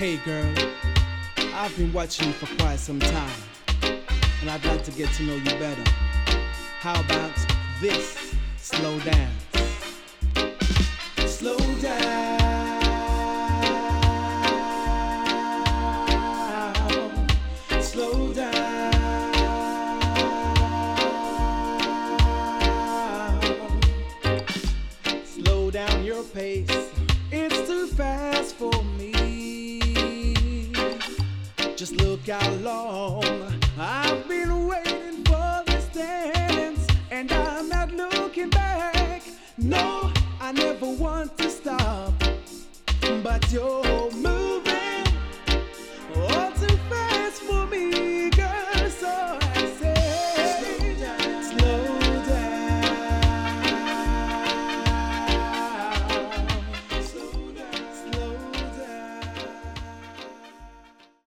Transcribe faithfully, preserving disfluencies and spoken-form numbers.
Hey girl, I've been watching you for quite some time, and I'd like to get to know you better. How about this slow dance? Slow down, slow down, slow down your pace. It's too fast for me. Just look how long I've been waiting for this dance, and I'm not looking back. No, I never want to stop, but your move